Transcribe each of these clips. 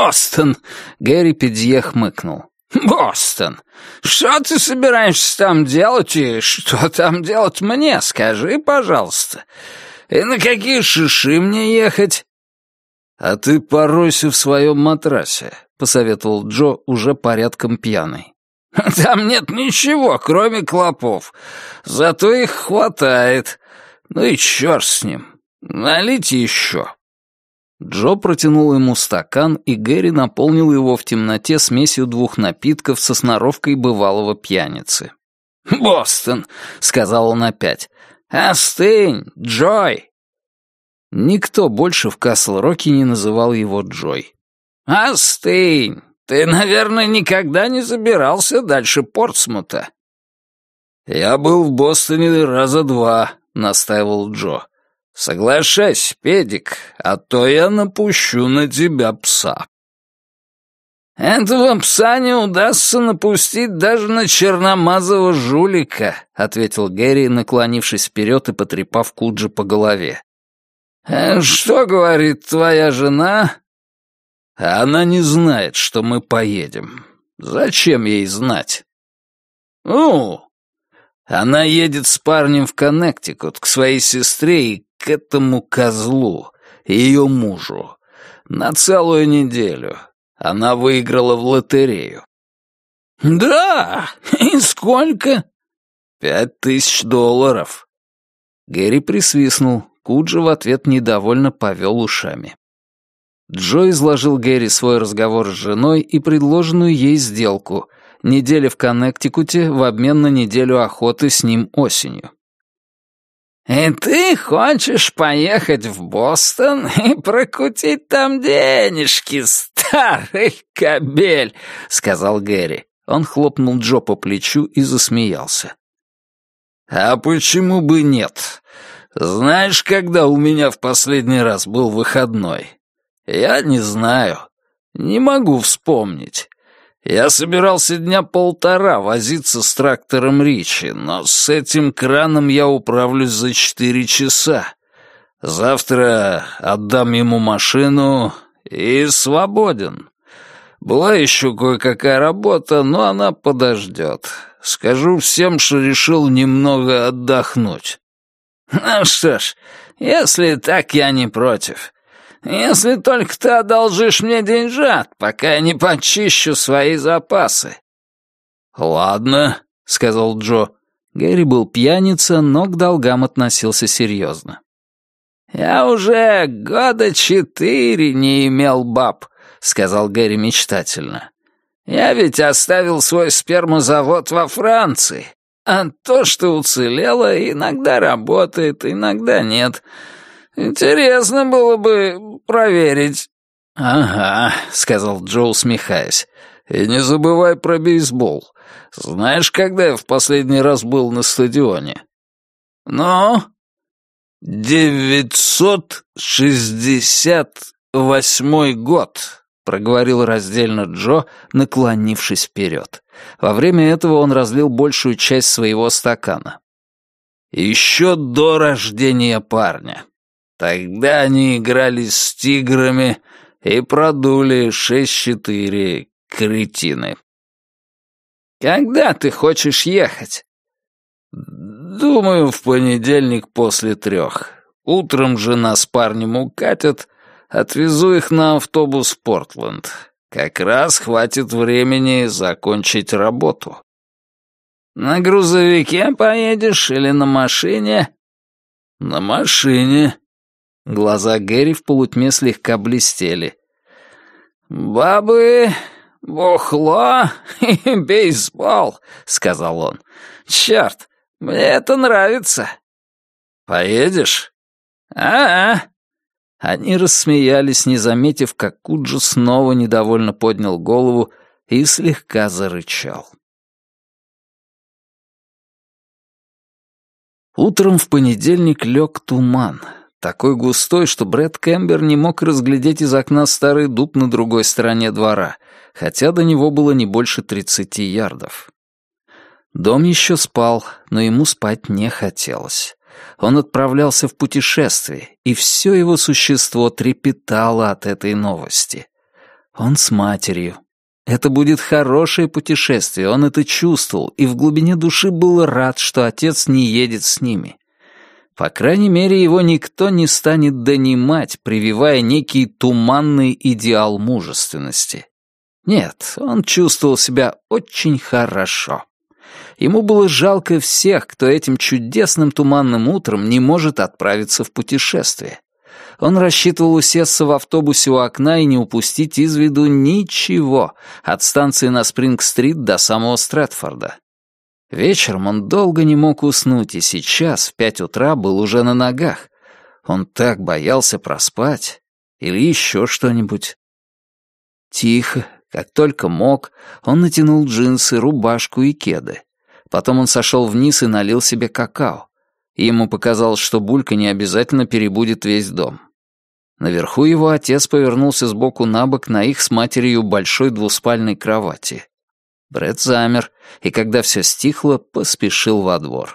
«Бостон!» — Гэри Педье хмыкнул. «Бостон! Что ты собираешься там делать и что там делать мне, скажи, пожалуйста? И на какие шиши мне ехать?» «А ты поройся в своем матрасе», — посоветовал Джо, уже порядком пьяный. «Там нет ничего, кроме клопов. Зато их хватает. Ну и черт с ним. Налейте еще». Джо протянул ему стакан, и Гэри наполнил его в темноте смесью двух напитков со сноровкой бывалого пьяницы. «Бостон», — сказал он опять. «Остынь, Джой». Никто больше в Касл-Роке не называл его Джой. «Остынь. Ты, наверное, никогда не забирался дальше Портсмута». «Я был в Бостоне раза 2», — настаивал Джо. «Соглашайся, педик, а то я напущу на тебя пса». «Этого пса не удастся напустить даже на черномазого жулика», — ответил Гэри, наклонившись вперед и потрепав Куджи по голове. «Что говорит твоя жена?» «Она не знает, что мы поедем. Зачем ей знать?» «Ну?» «Она едет с парнем в Коннектикут к своей сестре и к этому козлу, ее мужу. На целую неделю. Она выиграла в лотерею». «Да? И сколько?» $5000. Гэри присвистнул. Куджи в ответ недовольно повел ушами. Джо изложил Гэри свой разговор с женой и предложенную ей сделку — неделя в Коннектикуте в обмен на неделю охоты с ним осенью. «И ты хочешь поехать в Бостон и прокутить там денежки, старый кобель?» — сказал Гэри. Он хлопнул Джо по плечу и засмеялся. «А почему бы нет? Знаешь, когда у меня в последний раз был выходной? Я не знаю. Не могу вспомнить. Я собирался дня 1,5 возиться с трактором Ричи, но с этим краном я управлюсь за 4 часа. Завтра отдам ему машину и свободен. Была еще кое-какая работа, но она подождет. Скажу всем, что решил немного отдохнуть». «Ну что ж, если так, я не против. Если только ты одолжишь мне деньжат, пока я не почищу свои запасы». «Ладно», — сказал Джо. Гэри был пьяница, но к долгам относился серьезно. «Я уже 4 года не имел баб», — сказал Гэри мечтательно. «Я ведь оставил свой спермозавод во Франции, а то, что уцелело, иногда работает, иногда нет. Интересно было бы проверить». «Ага», — сказал Джо, усмехаясь. «И не забывай про бейсбол. Знаешь, когда я в последний раз был на стадионе?» «Ну?» 968 год», — проговорил раздельно Джо, наклонившись вперед. Во время этого он разлил большую часть своего стакана. «Еще до рождения парня. Тогда они играли с тиграми и продули 6-4, кретины». «Когда ты хочешь ехать?» «Думаю, в понедельник после 3. Утром жена с парнем укатят, отвезу их на автобус в Портленд. Как раз хватит времени закончить работу». «На грузовике поедешь или на машине?» «На машине». Глаза Гэри в полутьме слегка блестели. «Бабы, бухло и бейсбол», — сказал он. «Черт, мне это нравится». «Поедешь?» «А-а». Они рассмеялись, не заметив, как Куджи снова недовольно поднял голову и слегка зарычал. Утром в понедельник лег туман, такой густой, что Брэд Кэмбер не мог разглядеть из окна старый дуб на другой стороне двора, хотя до него было не больше 30 ярдов. Дом еще спал, но ему спать не хотелось. Он отправлялся в путешествие, и все его существо трепетало от этой новости. Он с матерью. Это будет хорошее путешествие, он это чувствовал, и в глубине души был рад, что отец не едет с ними. По крайней мере, его никто не станет донимать, прививая некий туманный идеал мужественности. Нет, он чувствовал себя очень хорошо. Ему было жалко всех, кто этим чудесным туманным утром не может отправиться в путешествие. Он рассчитывал усесться в автобусе у окна и не упустить из виду ничего от станции на Спринг-стрит до самого Стрэтфорда. Вечером он долго не мог уснуть, и сейчас, в 5 утра, был уже на ногах. Он так боялся проспать. Или еще что-нибудь. Тихо, как только мог, он натянул джинсы, рубашку и кеды. Потом он сошел вниз и налил себе какао. И ему показалось, что булька не обязательно перебудет весь дом. Наверху его отец повернулся сбоку на бок на их с матерью большой двуспальной кровати. Брэд замер, и когда все стихло, поспешил во двор.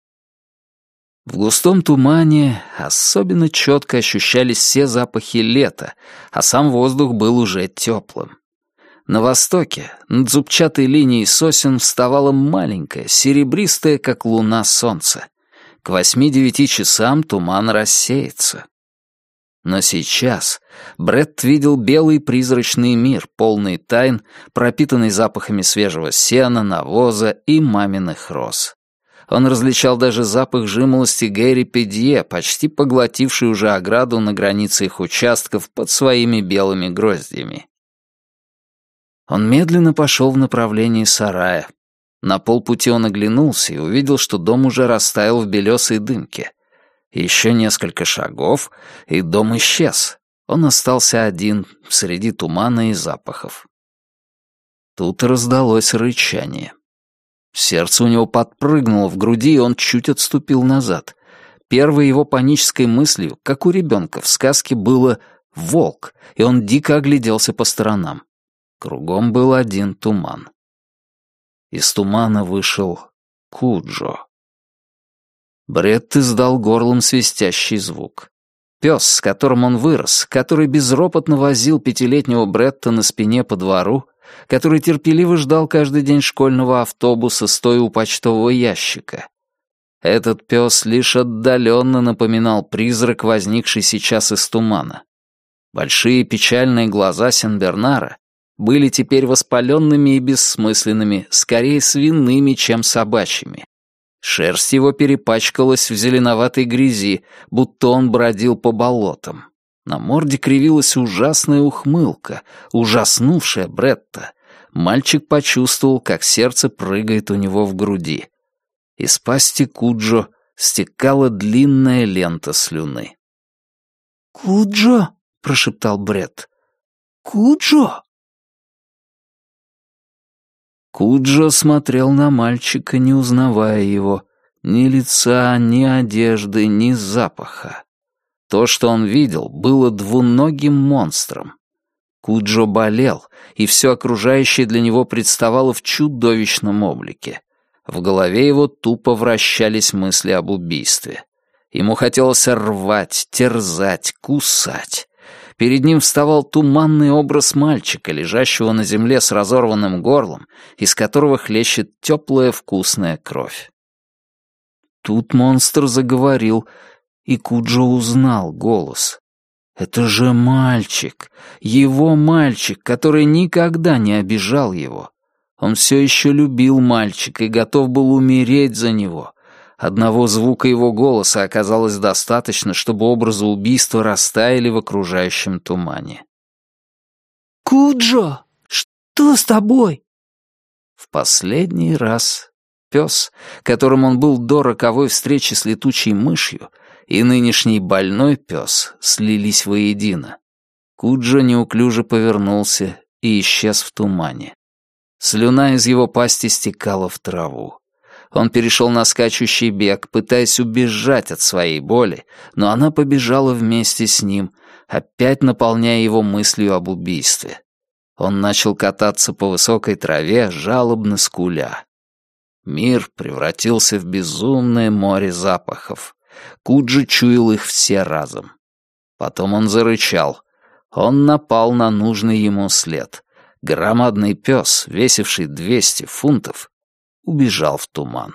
В густом тумане особенно четко ощущались все запахи лета, а сам воздух был уже теплым. На востоке, над зубчатой линией сосен, вставало маленькое, серебристое, как луна, солнце. К 8-9 часам туман рассеется. Но сейчас Брэд видел белый призрачный мир, полный тайн, пропитанный запахами свежего сена, навоза и маминых роз. Он различал даже запах жимолости Гэри Педье, почти поглотивший уже ограду на границе их участков под своими белыми гроздьями. Он медленно пошел в направлении сарая. На полпути он оглянулся и увидел, что дом уже растаял в белесой дымке. Еще несколько шагов, и дом исчез. Он остался один среди тумана и запахов. Тут раздалось рычание. Сердце у него подпрыгнуло в груди, и он чуть отступил назад. Первой его панической мыслью, как у ребенка в сказке, было «волк», и он дико огляделся по сторонам. Кругом был один туман. Из тумана вышел Куджо. Брэд издал горлом свистящий звук. Пес, с которым он вырос, который безропотно возил 5-летнего Бретта на спине по двору, который терпеливо ждал каждый день школьного автобуса, стоя у почтового ящика. Этот пес лишь отдаленно напоминал призрак, возникший сейчас из тумана. Большие печальные глаза Сен-Бернара были теперь воспаленными и бессмысленными, скорее свиными, чем собачьими. Шерсть его перепачкалась в зеленоватой грязи, будто он бродил по болотам. На морде кривилась ужасная ухмылка, ужаснувшая Бретта. Мальчик почувствовал, как сердце прыгает у него в груди. Из пасти Куджо стекала длинная лента слюны. «Куджо?» — прошептал Бретт. «Куджо?» Куджо смотрел на мальчика, не узнавая его. Ни лица, ни одежды, ни запаха. То, что он видел, было двуногим монстром. Куджо болел, и все окружающее для него представало в чудовищном облике. В голове его тупо вращались мысли об убийстве. Ему хотелось рвать, терзать, кусать. Перед ним вставал туманный образ мальчика, лежащего на земле с разорванным горлом, из которого хлещет теплая вкусная кровь. Тут монстр заговорил, и Куджо узнал голос. Это же мальчик, его мальчик, который никогда не обижал его. Он все еще любил мальчика и готов был умереть за него. Одного звука его голоса оказалось достаточно, чтобы образы убийства растаяли в окружающем тумане. «Куджо, что с тобой?» В последний раз пес, которым он был до роковой встречи с летучей мышью, и нынешний больной пес слились воедино. Куджо неуклюже повернулся и исчез в тумане. Слюна из его пасти стекала в траву. Он перешел на скачущий бег, пытаясь убежать от своей боли, но она побежала вместе с ним, опять наполняя его мыслью об убийстве. Он начал кататься по высокой траве, жалобно скуля. Мир превратился в безумное море запахов. Куджо чуял их все разом. Потом он зарычал. Он напал на нужный ему след. Громадный пес, весивший 200 фунтов, убежал в туман.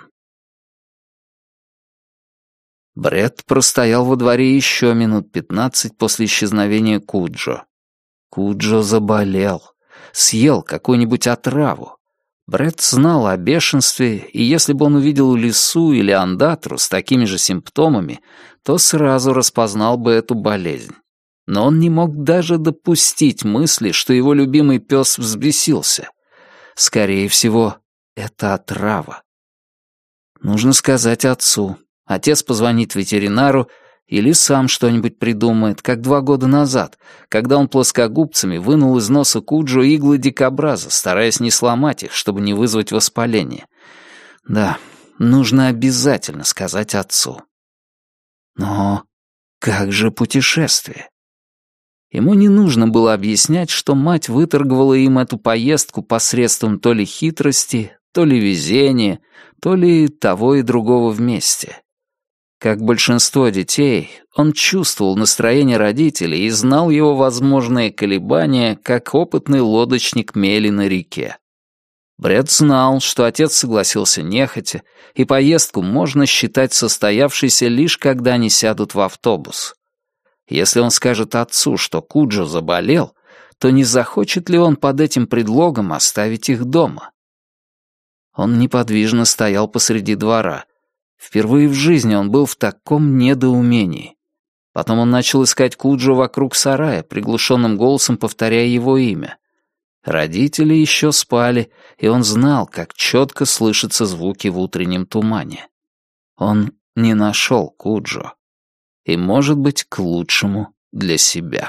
Бретт простоял во дворе еще минут 15 после исчезновения Куджо. Куджо заболел, съел какую-нибудь отраву. Бретт знал о бешенстве, и если бы он увидел лису или андатру с такими же симптомами, то сразу распознал бы эту болезнь. Но он не мог даже допустить мысли, что его любимый пес взбесился. Скорее всего, это отрава. Нужно сказать отцу. Отец позвонит ветеринару или сам что-нибудь придумает, как 2 года назад, когда он плоскогубцами вынул из носа Куджо иглы дикобраза, стараясь не сломать их, чтобы не вызвать воспаление. Да, нужно обязательно сказать отцу. Но как же путешествие? Ему не нужно было объяснять, что мать выторговала им эту поездку посредством то ли хитрости, то ли везения, то ли того и другого вместе. Как большинство детей, он чувствовал настроение родителей и знал его возможные колебания, как опытный лодочник мели на реке. Бретт знал, что отец согласился нехотя, и поездку можно считать состоявшейся лишь когда они сядут в автобус. Если он скажет отцу, что Куджо заболел, то не захочет ли он под этим предлогом оставить их дома? Он неподвижно стоял посреди двора. Впервые в жизни он был в таком недоумении. Потом он начал искать Куджо вокруг сарая, приглушенным голосом повторяя его имя. Родители еще спали, и он знал, как четко слышатся звуки в утреннем тумане. Он не нашел Куджо. И, может быть, к лучшему для себя.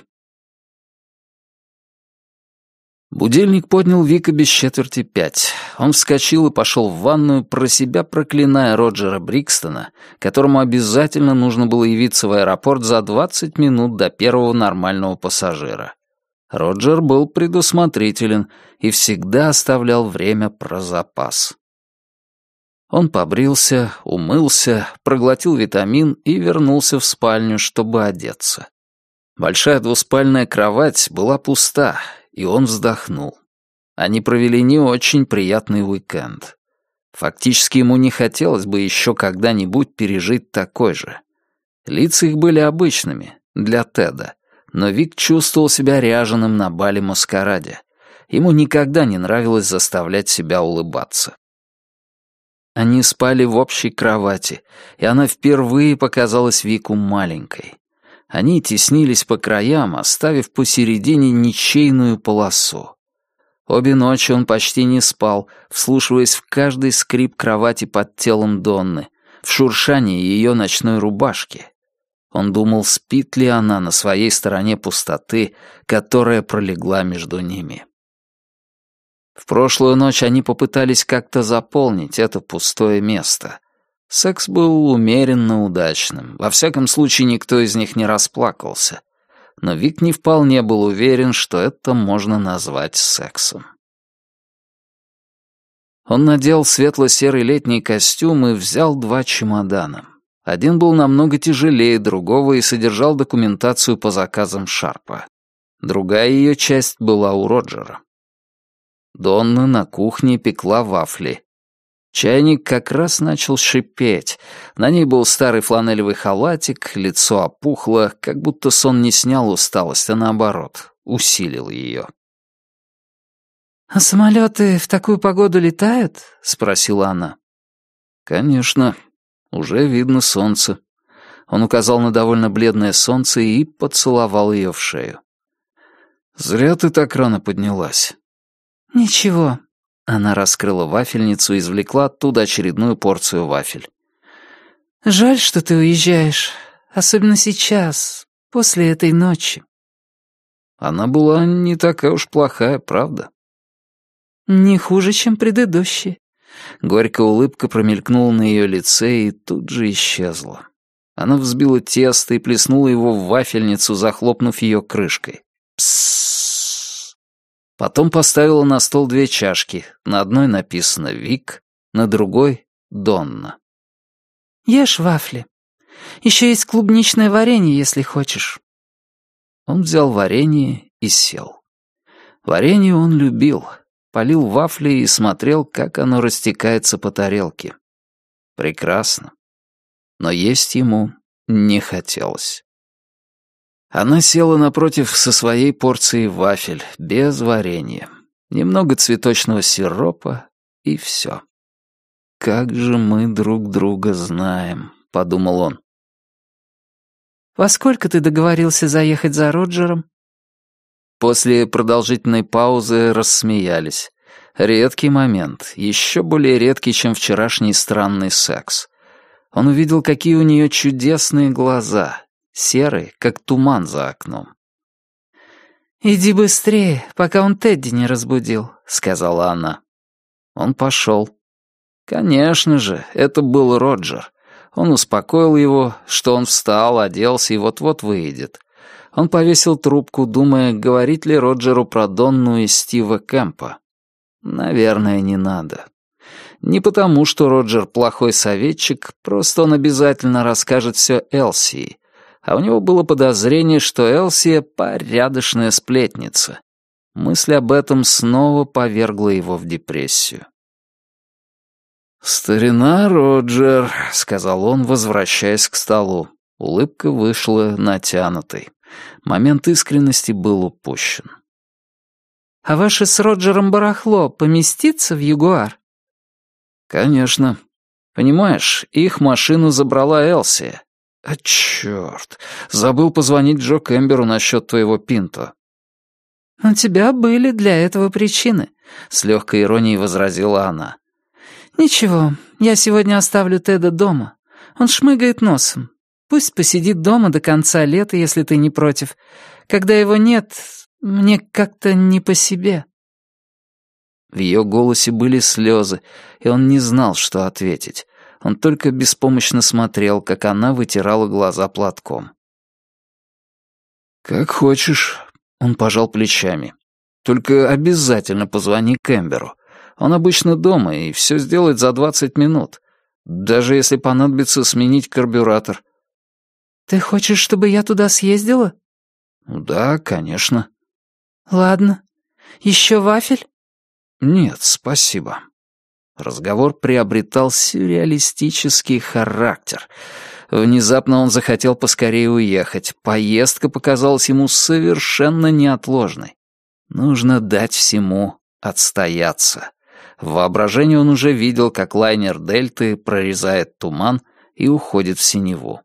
Будильник поднял Вика без 4:45. Он вскочил и пошел в ванную, про себя проклиная Роджера Брикстона, которому обязательно нужно было явиться в аэропорт за 20 минут до первого нормального пассажира. Роджер был предусмотрителен и всегда оставлял время про запас. Он побрился, умылся, проглотил витамин и вернулся в спальню, чтобы одеться. Большая двуспальная кровать была пуста, и он вздохнул. Они провели не очень приятный уикенд. Фактически ему не хотелось бы еще когда-нибудь пережить такой же. Лица их были обычными, для Теда, но Вик чувствовал себя ряженым на бале-маскараде. Ему никогда не нравилось заставлять себя улыбаться. Они спали в общей кровати, и она впервые показалась Вику маленькой. Они теснились по краям, оставив посередине ничейную полосу. Обе ночи он почти не спал, вслушиваясь в каждый скрип кровати под телом Донны, в шуршание ее ночной рубашки. Он думал, спит ли она на своей стороне пустоты, которая пролегла между ними. В прошлую ночь они попытались как-то заполнить это пустое место. Секс был умеренно удачным. Во всяком случае, никто из них не расплакался. Но Вик не вполне был уверен, что это можно назвать сексом. Он надел светло-серый летний костюм и взял 2 чемодана. Один был намного тяжелее другого и содержал документацию по заказам Шарпа. Другая ее часть была у Роджера. Донна на кухне пекла вафли. Чайник как раз начал шипеть. На ней был старый фланелевый халатик, лицо опухло, как будто сон не снял усталость, а наоборот, усилил ее. «А самолеты в такую погоду летают?» — спросила она. «Конечно. Уже видно солнце». Он указал на довольно бледное солнце и поцеловал ее в шею. «Зря ты так рано поднялась». «Ничего». Она раскрыла вафельницу и извлекла оттуда очередную порцию вафель. «Жаль, что ты уезжаешь. Особенно сейчас, после этой ночи». Она была не такая уж плохая, правда? «Не хуже, чем предыдущие». Горькая улыбка промелькнула на ее лице и тут же исчезла. Она взбила тесто и плеснула его в вафельницу, захлопнув ее крышкой. «Пссс». Потом поставила на стол 2 чашки. На одной написано «Вик», на другой «Донна». «Ешь вафли. Еще есть клубничное варенье, если хочешь». Он взял варенье и сел. Варенье он любил, полил вафли и смотрел, как оно растекается по тарелке. Прекрасно. Но есть ему не хотелось. Она села напротив со своей порцией вафель, без варенья. Немного цветочного сиропа и все. «Как же мы друг друга знаем», — подумал он. «Во сколько ты договорился заехать за Роджером?» После продолжительной паузы рассмеялись. Редкий момент, еще более редкий, чем вчерашний странный секс. Он увидел, какие у нее чудесные глаза, серые, как туман за окном. «Иди быстрее, пока он Тедди не разбудил», — сказала она. Он пошел. Конечно же, это был Роджер. Он успокоил его, что он встал, оделся и вот-вот выйдет. Он повесил трубку, думая, говорить ли Роджеру про Донну и Стива Кэмпа. Наверное, не надо. Не потому, что Роджер плохой советчик, просто он обязательно расскажет все Элсии. А у него было подозрение, что Элсия — порядочная сплетница. Мысль об этом снова повергла его в депрессию. «Старина Роджер», — сказал он, возвращаясь к столу. Улыбка вышла натянутой. Момент искренности был упущен. «А ваше с Роджером барахло поместится в Ягуар?» «Конечно. Понимаешь, их машину забрала Элсия. А чёрт, забыл позвонить Джо Кэмберу насчет твоего Пинто». «У тебя были для этого причины», — с легкой иронией возразила она. «Ничего, я сегодня оставлю Теда дома. Он шмыгает носом. Пусть посидит дома до конца лета, если ты не против. Когда его нет, мне как-то не по себе». В ее голосе были слезы, и он не знал, что ответить. Он только беспомощно смотрел, как она вытирала глаза платком. «Как хочешь», — он пожал плечами. «Только обязательно позвони Кэмберу. Он обычно дома и все сделает за 20 минут, даже если понадобится сменить карбюратор». «Ты хочешь, чтобы я туда съездила?» «Да, конечно». «Ладно. Еще вафель?» «Нет, спасибо». Разговор приобретал сюрреалистический характер. Внезапно он захотел поскорее уехать. Поездка показалась ему совершенно неотложной. Нужно дать всему отстояться. В воображении он уже видел, как лайнер Дельты прорезает туман и уходит в синеву.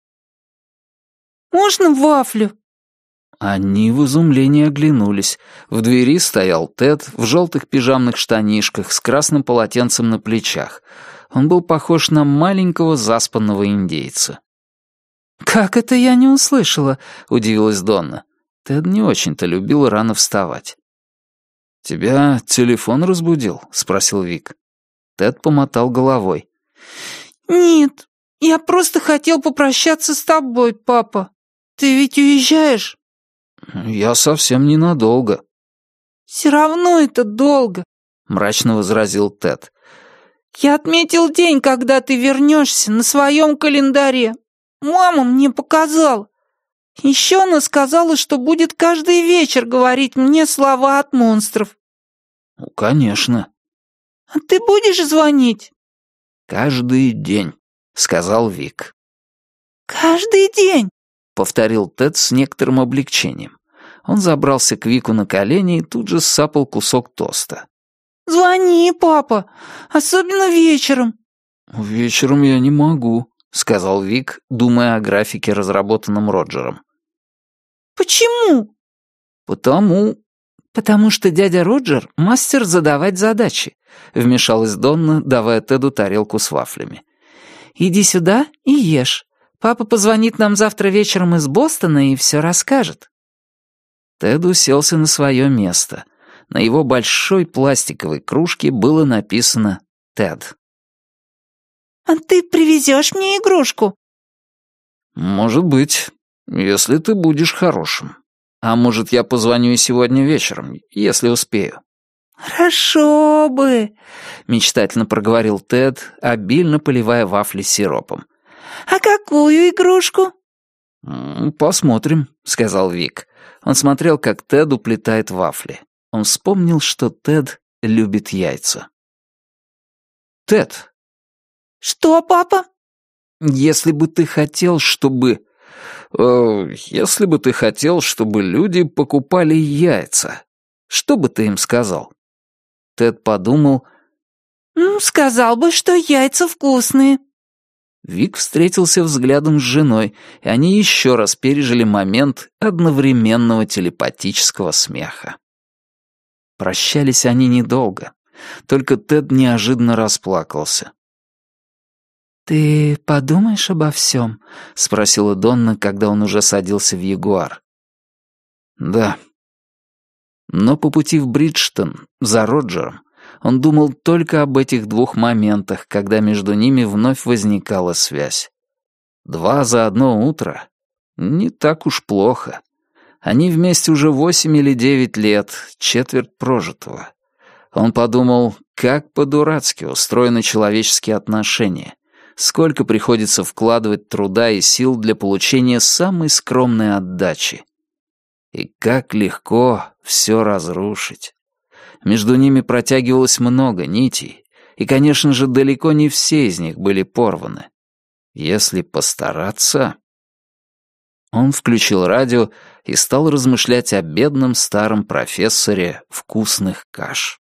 «Можно вафлю?» Они в изумлении оглянулись. В двери стоял Тед в желтых пижамных штанишках с красным полотенцем на плечах. Он был похож на маленького заспанного индейца. «Как это я не услышала?» — удивилась Донна. Тед не очень-то любил рано вставать. «Тебя телефон разбудил?» — спросил Вик. Тед помотал головой. «Нет, я просто хотел попрощаться с тобой, папа. Ты ведь уезжаешь?» «Я совсем ненадолго». «Все равно это долго», — мрачно возразил Тед. «Я отметил день, когда ты вернешься, на своем календаре. Мама мне показала. Еще она сказала, что будет каждый вечер говорить мне слова от монстров». «Ну, конечно». «А ты будешь звонить?» «Каждый день», — сказал Вик. «Каждый день?» — повторил Тед с некоторым облегчением. Он забрался к Вику на колени и тут же сапал кусок тоста. «Звони, папа, особенно вечером». «Вечером я не могу», — сказал Вик, думая о графике, разработанном Роджером. «Почему?» «Потому что дядя Роджер — мастер задавать задачи», — вмешалась Донна, давая Теду тарелку с вафлями. «Иди сюда и ешь. Папа позвонит нам завтра вечером из Бостона и все расскажет». Тед уселся на свое место. На его большой пластиковой кружке было написано «Тед». «А ты привезешь мне игрушку?» «Может быть, если ты будешь хорошим. А может, я позвоню и сегодня вечером, если успею». «Хорошо бы», — мечтательно проговорил Тед, обильно поливая вафли сиропом. «А какую игрушку?» «Посмотрим», — сказал Вик. Он смотрел, как Тед уплетает вафли. Он вспомнил, что Тед любит яйца. «Тед!» «Что, папа?» Если бы ты хотел, чтобы люди покупали яйца, что бы ты им сказал?» Тед подумал. «Сказал бы, что яйца вкусные». Вик встретился взглядом с женой, и они еще раз пережили момент одновременного телепатического смеха. Прощались они недолго, только Тед неожиданно расплакался. «Ты подумаешь обо всем?» — спросила Донна, когда он уже садился в Ягуар. «Да». Но по пути в Бриджтон, за Роджером, он думал только об этих двух моментах, когда между ними вновь возникала связь. 2 за одно утро? Не так уж плохо. Они вместе уже 8 или 9 лет, четверть прожитого. Он подумал, как по-дурацки устроены человеческие отношения. Сколько приходится вкладывать труда и сил для получения самой скромной отдачи. И как легко все разрушить. Между ними протягивалось много нитей, и, конечно же, далеко не все из них были порваны. Если постараться... Он включил радио и стал размышлять о бедном старом профессоре вкусных каш.